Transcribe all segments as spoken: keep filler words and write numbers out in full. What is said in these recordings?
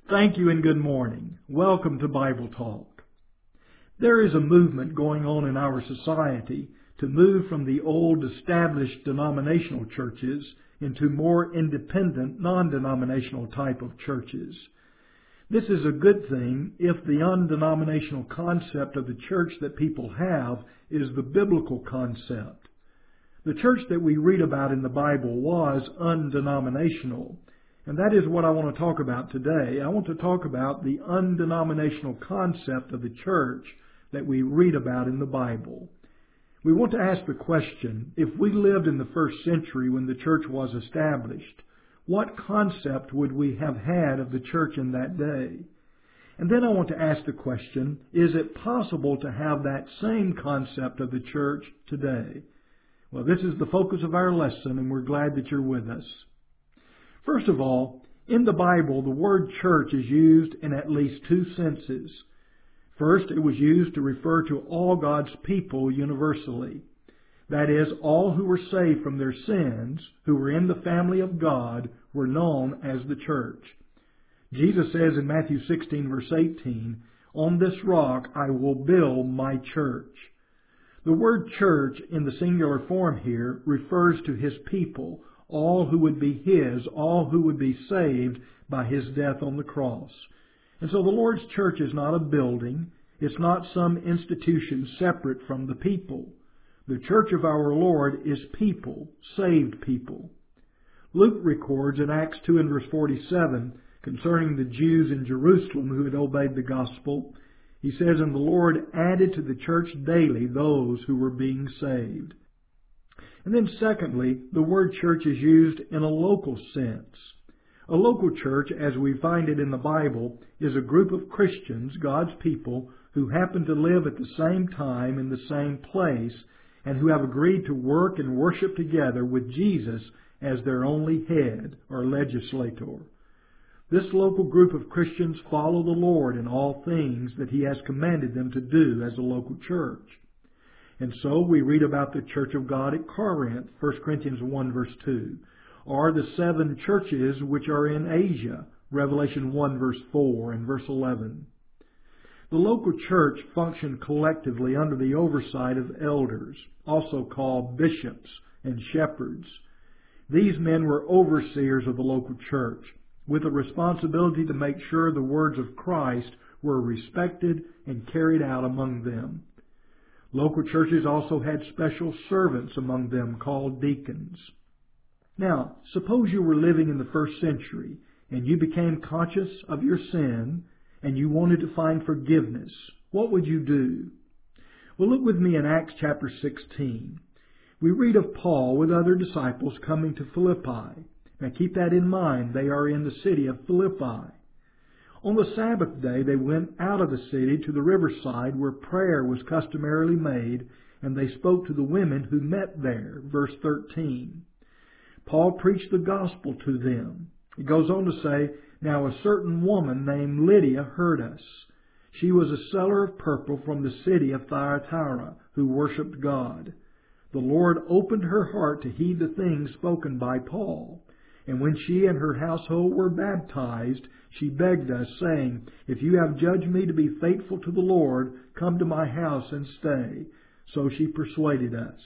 Thank you and good morning. Welcome to Bible Talk. There is a movement going on in our society to move from the old established denominational churches into more independent, non-denominational type of churches. This is a good thing if the undenominational concept of the church that people have is the biblical concept. The church that we read about in the Bible was undenominational. And that is what I want to talk about today. I want to talk about the undenominational concept of the church that we read about in the Bible. We want to ask the question, if we lived in the first century when the church was established, what concept would we have had of the church in that day? And then I want to ask the question, is it possible to have that same concept of the church today? Well, this is the focus of our lesson, and we're glad that you're with us. First of all, in the Bible, the word church is used in at least two senses. First, it was used to refer to all God's people universally. That is, all who were saved from their sins, who were in the family of God, were known as the church. Jesus says in Matthew sixteen, verse eighteen, "On this rock I will build my church." The word church in the singular form here refers to His people, all who would be His, all who would be saved by His death on the cross. And so the Lord's church is not a building. It's not some institution separate from the people. The church of our Lord is people, saved people. Luke records in Acts two and verse forty-seven concerning the Jews in Jerusalem who had obeyed the gospel. He says, "And the Lord added to the church daily those who were being saved." And then secondly, the word church is used in a local sense. A local church, as we find it in the Bible, is a group of Christians, God's people, who happen to live at the same time in the same place and who have agreed to work and worship together with Jesus as their only head or legislator. This local group of Christians follow the Lord in all things that He has commanded them to do as a local church. And so we read about the church of God at Corinth, First Corinthians one, verse two, or the seven churches which are in Asia, Revelation one, verse four and verse eleven. The local church functioned collectively under the oversight of elders, also called bishops and shepherds. These men were overseers of the local church, with a responsibility to make sure the words of Christ were respected and carried out among them. Local churches also had special servants among them called deacons. Now, suppose you were living in the first century and you became conscious of your sin and you wanted to find forgiveness. What would you do? Well, look with me in Acts chapter sixteen. We read of Paul with other disciples coming to Philippi. Now keep that in mind. They are in the city of Philippi. On the Sabbath day, they went out of the city to the riverside where prayer was customarily made, and they spoke to the women who met there. Verse thirteen. Paul preached the gospel to them. It goes on to say, "Now a certain woman named Lydia heard us. She was a seller of purple from the city of Thyatira, who worshipped God. The Lord opened her heart to heed the things spoken by Paul. And when she and her household were baptized, she begged us, saying, 'If you have judged me to be faithful to the Lord, come to my house and stay.' So she persuaded us."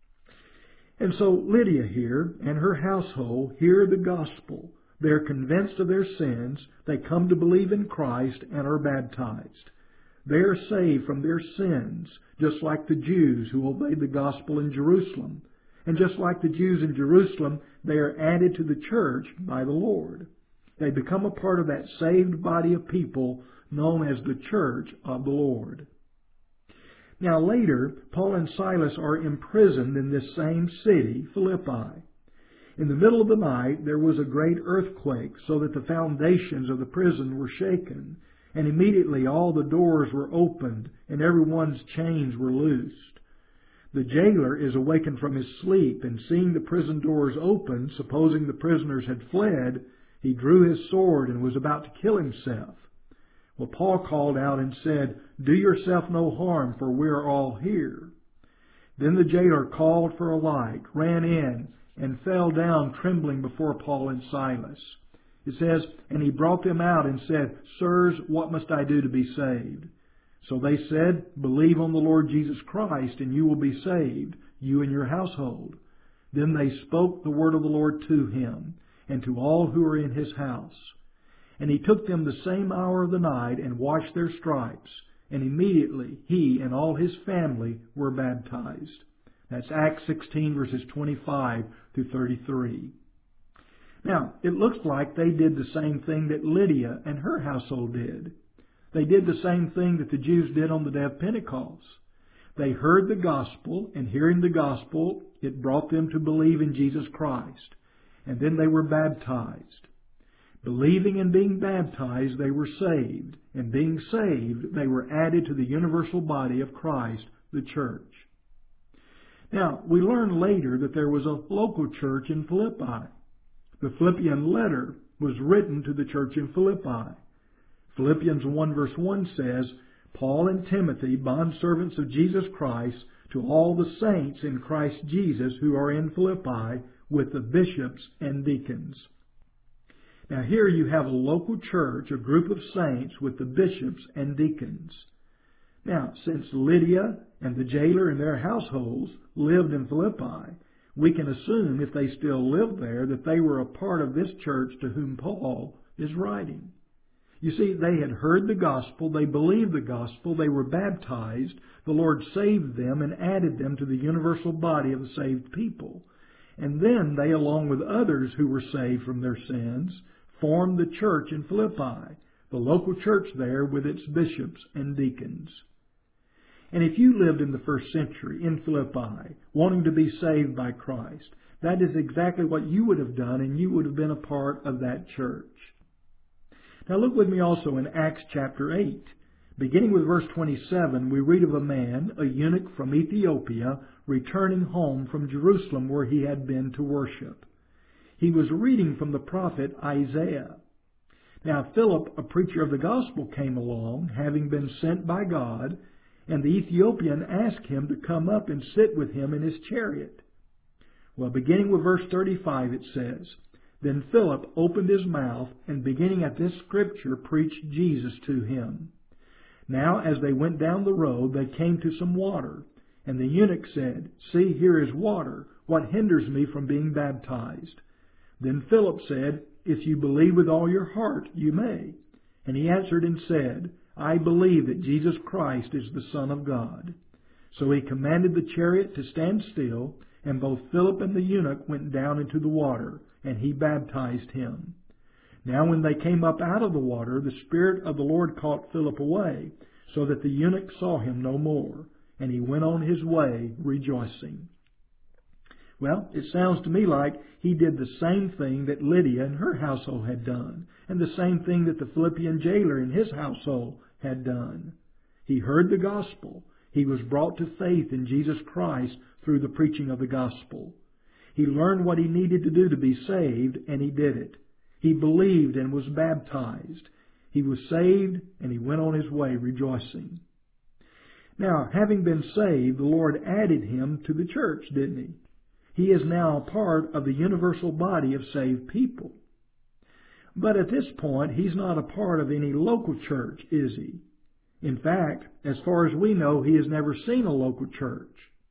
And so Lydia here and her household hear the gospel. They're convinced of their sins. They come to believe in Christ and are baptized. They are saved from their sins, just like the Jews who obeyed the gospel in Jerusalem. And just like the Jews in Jerusalem, they are added to the church by the Lord. They become a part of that saved body of people known as the church of the Lord. Now later, Paul and Silas are imprisoned in this same city, Philippi. In the middle of the night, there was a great earthquake, so that the foundations of the prison were shaken, and immediately all the doors were opened, and everyone's chains were loosed. The jailer is awakened from his sleep, and seeing the prison doors open, supposing the prisoners had fled, he drew his sword and was about to kill himself. Well, Paul called out and said, "Do yourself no harm, for we are all here." Then the jailer called for a light, ran in, and fell down trembling before Paul and Silas. It says, "And he brought them out and said, Sirs, what must I do to be saved? So they said, Believe on the Lord Jesus Christ, and you will be saved, you and your household. Then they spoke the word of the Lord to him, and to all who were in his house. And he took them the same hour of the night, and washed their stripes. And immediately he and all his family were baptized." That's Acts sixteen, verses twenty-five through thirty-three. Now, it looks like they did the same thing that Lydia and her household did. They did the same thing that the Jews did on the day of Pentecost. They heard the gospel, and hearing the gospel, it brought them to believe in Jesus Christ. And then they were baptized. Believing and being baptized, they were saved. And being saved, they were added to the universal body of Christ, the church. Now, we learn later that there was a local church in Philippi. The Philippian letter was written to the church in Philippi. Philippians one verse one says, "Paul and Timothy, bondservants of Jesus Christ, to all the saints in Christ Jesus who are in Philippi, with the bishops and deacons." Now here you have a local church, a group of saints with the bishops and deacons. Now, since Lydia and the jailer and their households lived in Philippi, we can assume, if they still lived there, that they were a part of this church to whom Paul is writing. You see, they had heard the gospel, they believed the gospel, they were baptized, the Lord saved them and added them to the universal body of the saved people. And then they, along with others who were saved from their sins, formed the church in Philippi, the local church there with its bishops and deacons. And if you lived in the first century in Philippi, wanting to be saved by Christ, that is exactly what you would have done, and you would have been a part of that church. Now look with me also in Acts chapter eight. Beginning with verse twenty-seven, we read of a man, a eunuch from Ethiopia, returning home from Jerusalem where he had been to worship. He was reading from the prophet Isaiah. Now Philip, a preacher of the gospel, came along, having been sent by God, and the Ethiopian asked him to come up and sit with him in his chariot. Well, beginning with verse thirty-five, it says, "Then Philip opened his mouth, and beginning at this scripture, preached Jesus to him. Now, as they went down the road, they came to some water. And the eunuch said, 'See, here is water. What hinders me from being baptized?' Then Philip said, 'If you believe with all your heart, you may.' And he answered and said, 'I believe that Jesus Christ is the Son of God.' So he commanded the chariot to stand still, and both Philip and the eunuch went down into the water, and he baptized him. Now when they came up out of the water, the Spirit of the Lord caught Philip away, so that the eunuch saw him no more, and he went on his way rejoicing." Well, it sounds to me like he did the same thing that Lydia and her household had done, and the same thing that the Philippian jailer and his household had done. He heard the gospel. He was brought to faith in Jesus Christ through the preaching of the gospel. He learned what he needed to do to be saved, and he did it. He believed and was baptized. He was saved, and he went on his way rejoicing. Now, having been saved, the Lord added him to the church, didn't he? He is now a part of the universal body of saved people. But at this point, he's not a part of any local church, is he? In fact, as far as we know, he has never seen a local church.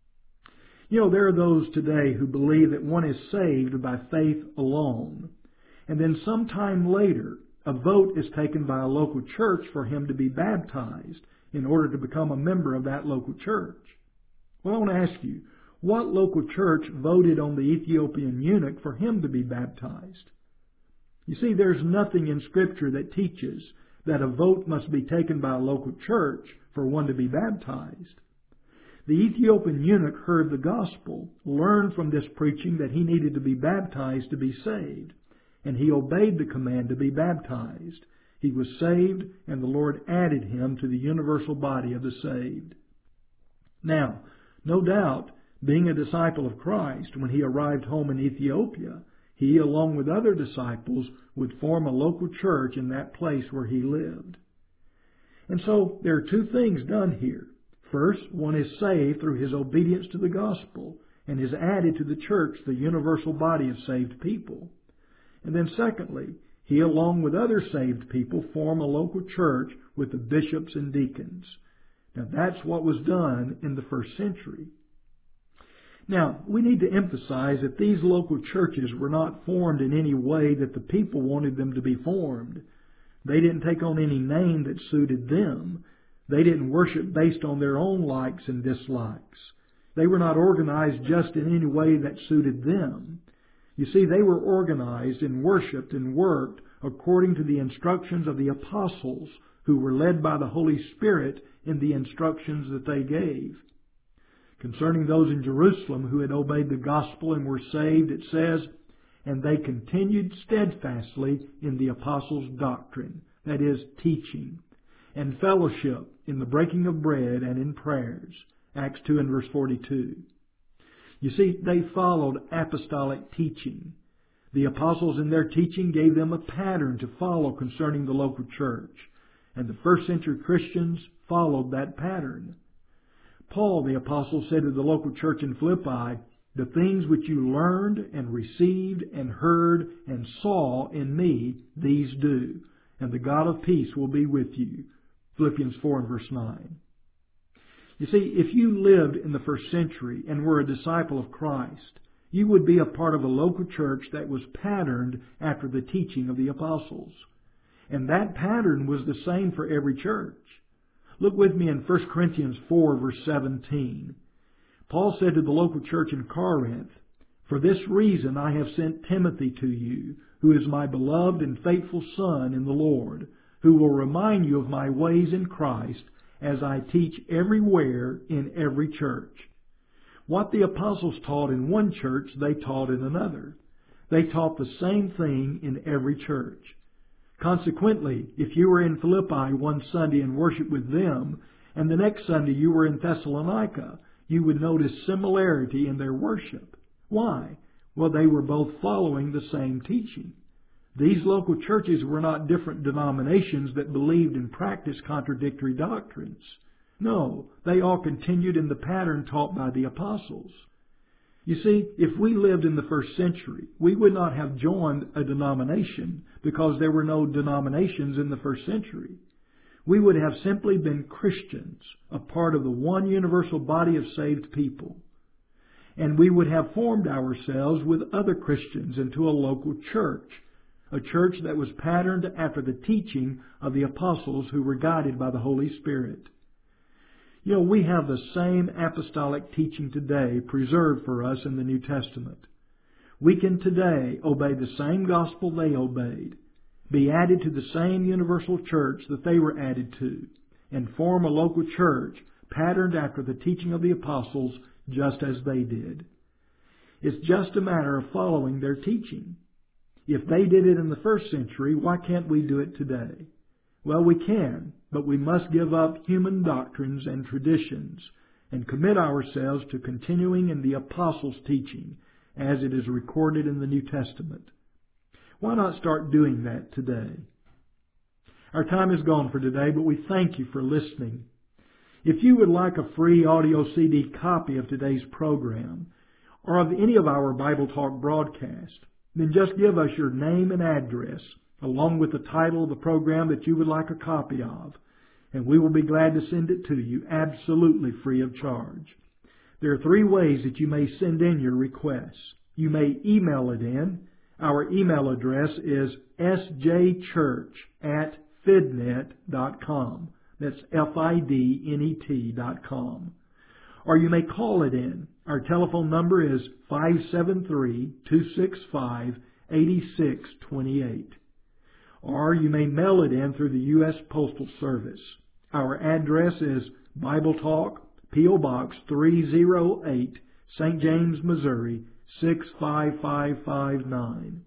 You know, there are those today who believe that one is saved by faith alone, and then sometime later, a vote is taken by a local church for him to be baptized in order to become a member of that local church. Well, I want to ask you, what local church voted on the Ethiopian eunuch for him to be baptized? You see, there's nothing in Scripture that teaches that a vote must be taken by a local church for one to be baptized. The Ethiopian eunuch heard the gospel, learned from this preaching that he needed to be baptized to be saved, and he obeyed the command to be baptized. He was saved, and the Lord added him to the universal body of the saved. Now, no doubt, being a disciple of Christ, when he arrived home in Ethiopia, he, along with other disciples, would form a local church in that place where he lived. And so there are two things done here. First, one is saved through his obedience to the gospel and is added to the church, the universal body of saved people. And then secondly, He, along with other saved people, form a local church with the bishops and deacons. Now, that's what was done in the first century. Now, we need to emphasize that these local churches were not formed in any way that the people wanted them to be formed. They didn't take on any name that suited them. They didn't worship based on their own likes and dislikes. They were not organized just in any way that suited them. You see, they were organized and worshiped and worked according to the instructions of the apostles, who were led by the Holy Spirit in the instructions that they gave. Concerning those in Jerusalem who had obeyed the gospel and were saved, it says, "And they continued steadfastly in the apostles' doctrine," that is, teaching, "and fellowship, in the breaking of bread and in prayers." Acts two and verse forty-two. You see, they followed apostolic teaching. The apostles in their teaching gave them a pattern to follow concerning the local church, and the first century Christians followed that pattern. Paul, the apostle, said to the local church in Philippi, "The things which you learned and received and heard and saw in me, these do, and the God of peace will be with you." Philippians four and verse nine. You see, if you lived in the first century and were a disciple of Christ, you would be a part of a local church that was patterned after the teaching of the apostles. And that pattern was the same for every church. Look with me in First Corinthians four, verse seventeen. Paul said to the local church in Corinth, "For this reason I have sent Timothy to you, who is my beloved and faithful son in the Lord, who will remind you of my ways in Christ, as I teach everywhere in every church." What the apostles taught in one church, they taught in another. They taught the same thing in every church. Consequently, if you were in Philippi one Sunday and worshiped with them, and the next Sunday you were in Thessalonica, you would notice similarity in their worship. Why? Well, they were both following the same teaching. These local churches were not different denominations that believed and practiced contradictory doctrines. No, they all continued in the pattern taught by the apostles. You see, if we lived in the first century, we would not have joined a denomination because there were no denominations in the first century. We would have simply been Christians, a part of the one universal body of saved people. And we would have formed ourselves with other Christians into a local church, a church that was patterned after the teaching of the apostles who were guided by the Holy Spirit. You know, we have the same apostolic teaching today preserved for us in the New Testament. We can today obey the same gospel they obeyed, be added to the same universal church that they were added to, and form a local church patterned after the teaching of the apostles just as they did. It's just a matter of following their teaching. If they did it in the first century, why can't we do it today? Well, we can, but we must give up human doctrines and traditions and commit ourselves to continuing in the apostles' teaching as it is recorded in the New Testament. Why not start doing that today? Our time is gone for today, but we thank you for listening. If you would like a free audio C D copy of today's program or of any of our Bible Talk broadcasts, then just give us your name and address along with the title of the program that you would like a copy of, and we will be glad to send it to you absolutely free of charge. There are three ways that you may send in your requests. You may email it in. Our email address is s j church at fidnet dot com. That's F I D N E T dot com. Or you may call it in. Our telephone number is five seven three, two six five, eight six two eight. Or you may mail it in through the U S Postal Service. Our address is Bible Talk, P O Box three oh eight, Saint James, Missouri, six five five five nine.